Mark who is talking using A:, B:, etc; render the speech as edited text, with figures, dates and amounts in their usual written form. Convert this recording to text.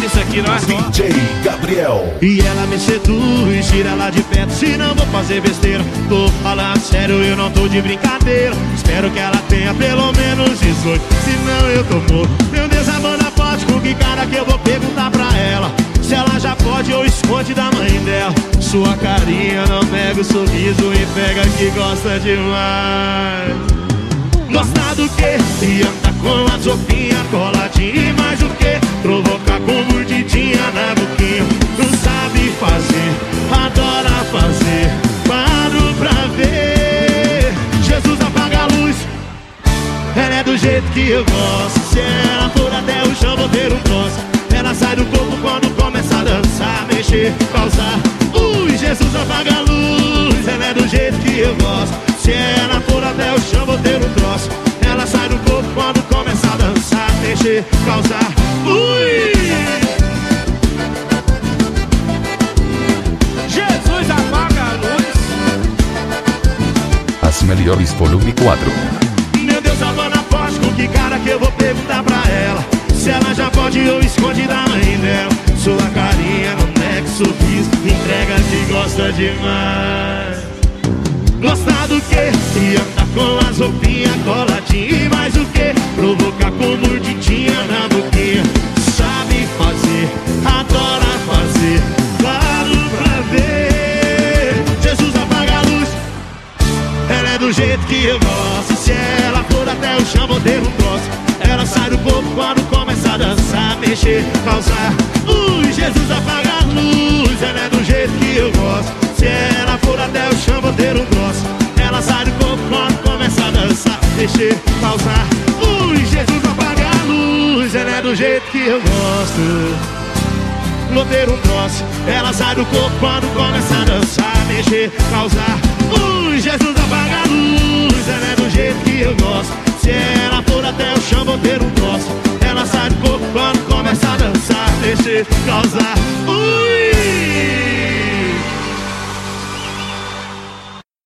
A: isso aqui, não é?
B: DJ Gabriel.
C: E ela me seduz, tira ela de perto, senão vou fazer besteira. Tô falando sério, eu não tô de brincadeira. Espero que ela tenha pelo menos 18, senão eu tô morto. Meu Deus, a banda pode, com que cara que eu vou perguntar pra ela? Se ela já pode ou esconde da mãe dela. Sua carinha não nega o sorriso e pega que gosta demais. Gosta do quê? E anda com as roupinhas coladinha. E mais o quê? Provocar com mordidinha na boquinha. Não sabe fazer, adora fazer. Paro pra ver. Jesus, apaga a luz. Ela é do jeito que eu gosto. Se ela for até o chão, vou ter um troço. Ela sai do corpo quando começa a dançar, mexer, causar. Jesus, apaga a luz. Ela é do jeito que eu gosto. Se ela for até o chão, vou ter um troço. Ela sai do corpo quando começa a dançar, mexer, causar.
A: Jesus, apaga a luz.
B: As melhores volume 4.
C: Meu Deus, a banda pode, com que cara que eu vou perguntar pra ela? Se ela já pode ou esconde da mãe dela. Sua carinha no neck, sorriso, entrega que gosta demais. Gosta do quê? E anda com as roupinhas coladinha. E mais o quê? Provocar com mordidinha na boquinha. Sabe fazer, adora fazer. Claro pra ver. Jesus, apaga a luz. Ela é do jeito que eu gosto. Se ela for até o chão, vou ter um troço. Ela sai do corpo quando começa a dançar, mexer, causar. Jesus, apaga a luz. Ela é do jeito que eu gosto. Se ela for até o chão, vou ter um troço. Ela sai do corpo quando começa a dançar, mexer, causar. Jesus, apaga a luz. Ela é do jeito que eu gosto. Vou ter um troço. Ela sai do corpo quando começa a dançar, mexer, causar. Jesus, apaga a luz. Ela é do jeito que eu gosto. Se ela for até o chão, vou ter um troço. Ela sai do corpo quando começa a dançar, mexer, causar.